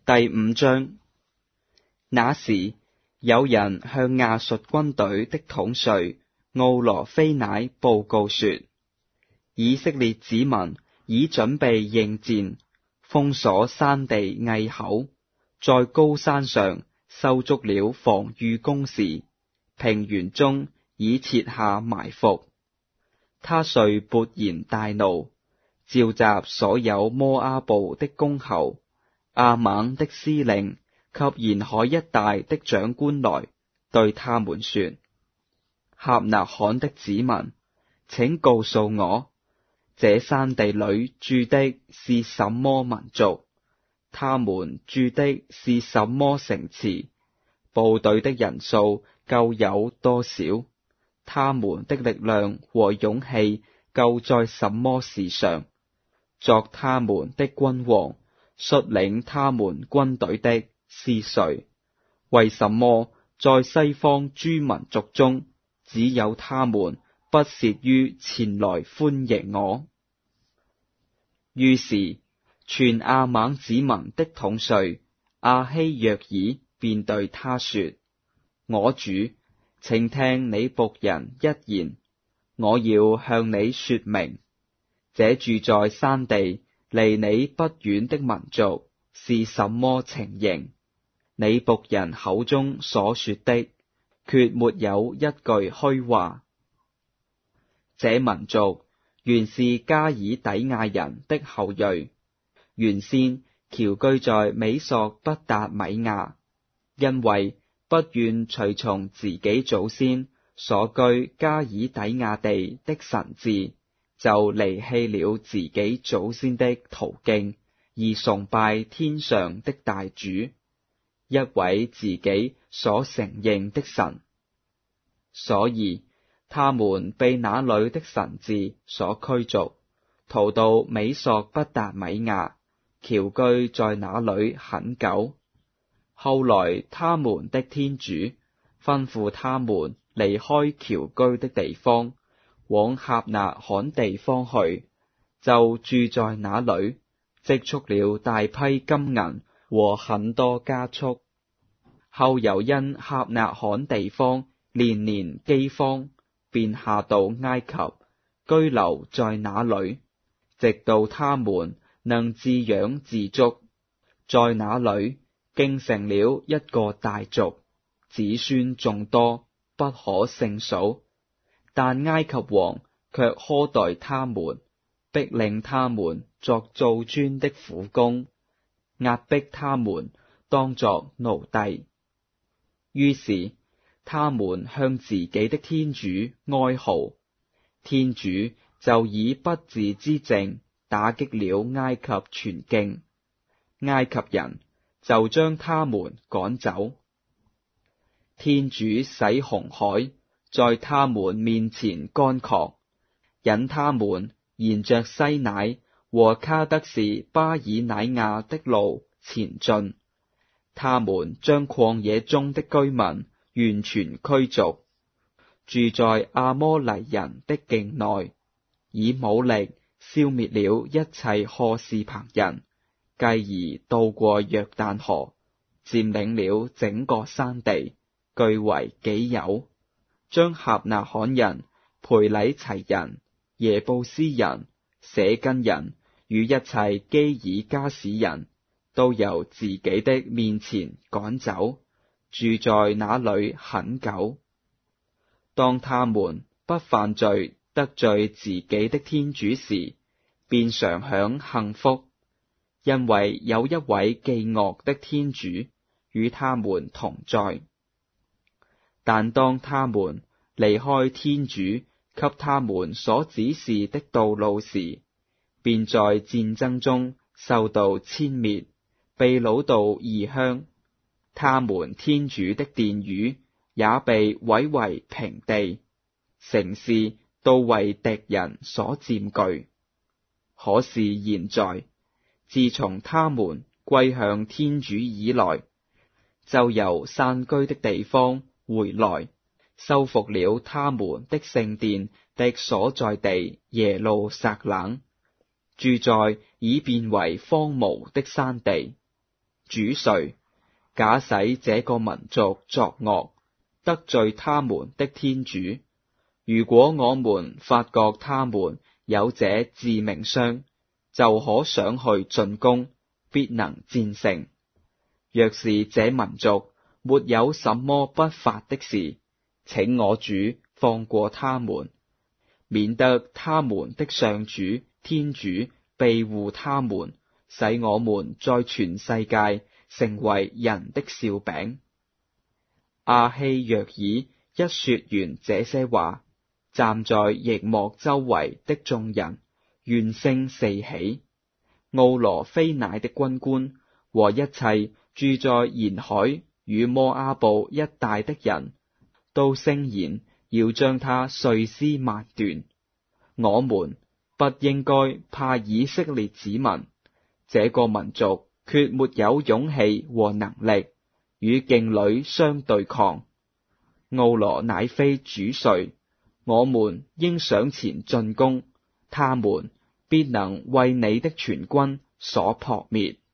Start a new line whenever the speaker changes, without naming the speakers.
第5章。那時，有人向亞述軍隊的統帥奧羅非乃報告說，以色列子民已準備應戰，封鎖山地隘口，在高山上修築了防禦工事，平原中已設下埋伏。他遂勃然大怒，召集所有摩阿布的公侯、亞猛的司令及沿海一帶的長官來，對他們說：轄納罕的子民，請告訴我，這山地裏住的是什麼民族？他們住的是什麼城池？部隊的人數夠有多少？他們的力量和勇氣夠在什麼事上？作他們的君王、率領他們軍隊的是誰？為什麼在西方諸民族中，只有他們不屑於前來歡迎我？於是，全亞猛子民的統帥亞希約爾便對他說：我主，請聽你僕人一言，我要向你說明，這住在山地離你不遠的民族是什麼情形？你僕人口中所說的，決沒有一句虛話。這民族原是迦爾底亞人的後裔，原先僑居在美索不達米亞，因為不願隨從自己祖先所居迦爾底亞地的神旨，就離棄了自己祖先的途徑，而崇拜天上的大主，一位自己所承認的神。所以他們被那裏的神旨所驅逐，逃到美索不達米亞，僑居在那裏很久。後來他們的天主吩咐他們離開僑居的地方，往轄納罕地方去，就住在那裏，積蓄了大批金銀和很多家畜。後又因轄納罕地方連年饑荒，便下到埃及，居留在那裏，直到他們能自養自足。在那裏竟成了一個大族，子孫眾多，不可勝數。但埃及王卻苛待他們，逼令他們作造磚的苦工，壓迫他們當作奴隸。於是他們向自己的天主哀號，天主就以不治之症打擊了埃及全境，埃及人就將他們趕走。天主使紅海在他們面前乾涸，引他們沿着西乃和卡德士巴爾乃亞的路前進。他們將曠野中的居民完全驅逐，住在阿摩黎人的境內，以武力消滅了一切荷士彭人，繼而渡過約旦河，佔領了整個山地，據為己有，將轄納罕人、培禮齊人、耶布斯人、舍根人與一切基爾加使人都由自己的面前趕走，住在那裏很久。當他們不犯罪得罪自己的天主時，便常享幸福，因為有一位忌惡的天主與他們同在。但當他們離開天主給他們所指示的道路時，便在戰爭中受到殲滅，被擄到異鄉。他們天主的殿宇也被毀為平地，城市都為敵人所佔據。可是現在，自從他們歸向天主以來，就由散居的地方回來，修復了他們的聖殿的所在地耶路撒冷，住在已變為荒蕪的山地。 主誰？假使這個民族作惡，得罪他們的天主。如果我們發覺他們有這致命傷，就可上去進攻，必能戰勝。若是這民族沒有什麼不法的事，請我主放過他們，免得他們的上主天主庇護他們，使我們在全世界成為人的笑柄。亞希若爾一說完這些話，站在營幕周圍的眾人怨聲四起。奧羅非乃的軍官和一切住在沿海與摩阿布一帶的人，都聲言要將他碎屍萬段。我們不應該怕以色列子民，這個民族決沒有勇氣和能力與勁旅相對抗。奧羅乃非主誰，我們應上前進攻，他們必能為你的全軍所撲滅。